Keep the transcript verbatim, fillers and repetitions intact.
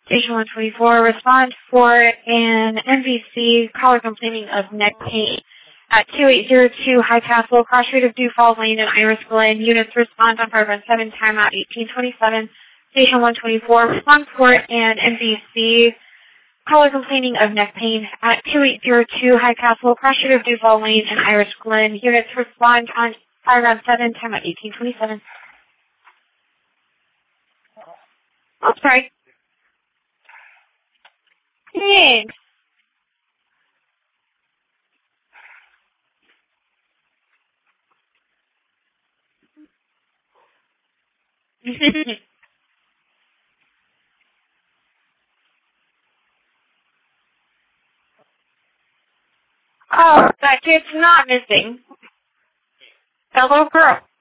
Station one twenty-four, respond for an N B C caller complaining of neck pain at two eight zero two High Castle, cross street of Dewfall Lane in Iris Glen. Units respond on five one seven, time out eighteen twenty-seven. Station one twenty-four, respond for an N B C caller complaining of neck pain at two eight zero two High Castle, cross street of Dewfall Lane in Iris Glen. Units respond on five one seven, time out eighteen twenty-seven. Oh, sorry. Thanks. Oh, that kid's not missing. That little girl.